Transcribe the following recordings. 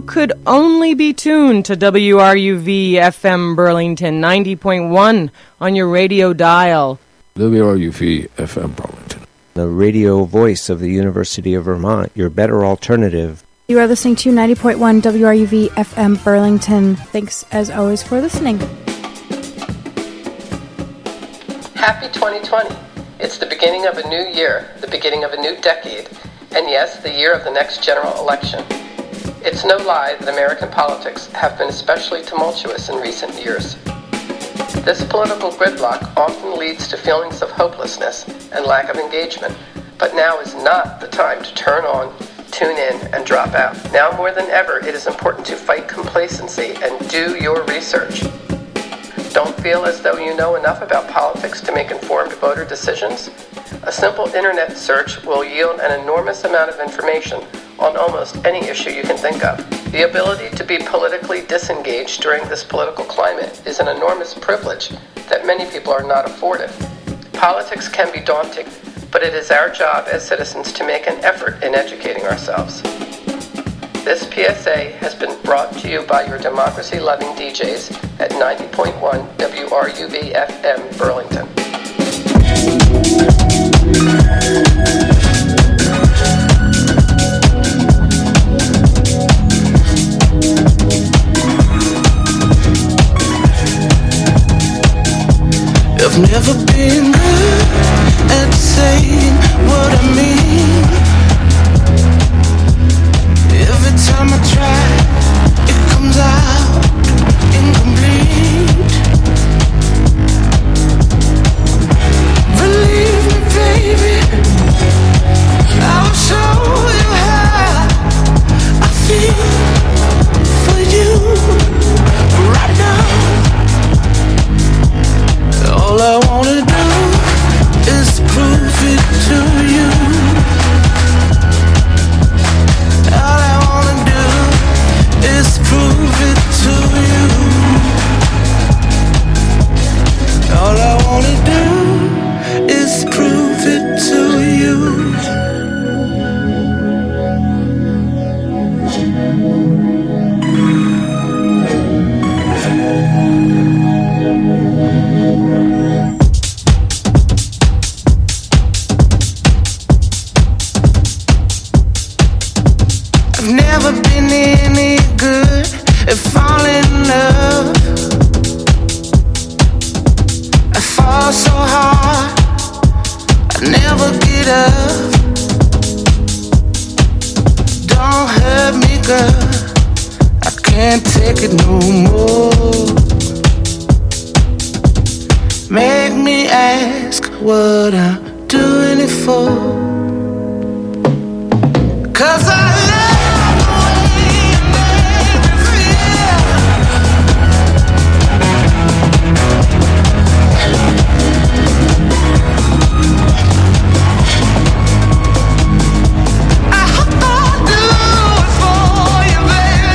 could only be tuned to WRUV FM Burlington 90.1 on your radio dial. WRUV FM Burlington, the radio voice of the University of Vermont, your better alternative. You are listening to 90.1 WRUV FM Burlington. Thanks, as always, for listening. Happy 2020. It's the beginning of a new year, the beginning of a new decade, and yes, the year of the next general election. It's no lie that American politics have been especially tumultuous in recent years. This political gridlock often leads to feelings of hopelessness and lack of engagement, but now is not the time to turn on, tune in, and drop out. Now more than ever, it is important to fight complacency and do your research. Don't feel as though you know enough about politics to make informed voter decisions? A simple internet search will yield an enormous amount of information on almost any issue you can think of. The ability to be politically disengaged during this political climate is an enormous privilege that many people are not afforded. Politics can be daunting, but it is our job as citizens to make an effort in educating ourselves. This PSA has been brought to you by your democracy-loving DJs at 90.1 WRUV FM Burlington. I've never been good at saying what I mean. Every time I try, it comes out incomplete. Believe me, baby, I will show you how I feel for you right now. All I wanna do is prove it to you. All I wanna do is prove it to you. All I wanna do is prove it to you. I've never been any good at falling in love. I fall so hard, I never get up. Don't hurt me, girl, I can't take it no more. Make me ask what I'm doing it for. 'Cause I love the way you make me feel. I hope I'll do it for you, baby.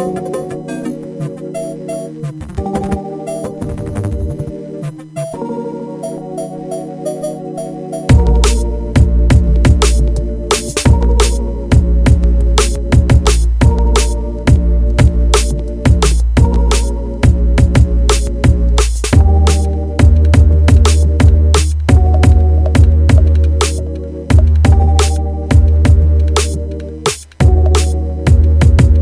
you.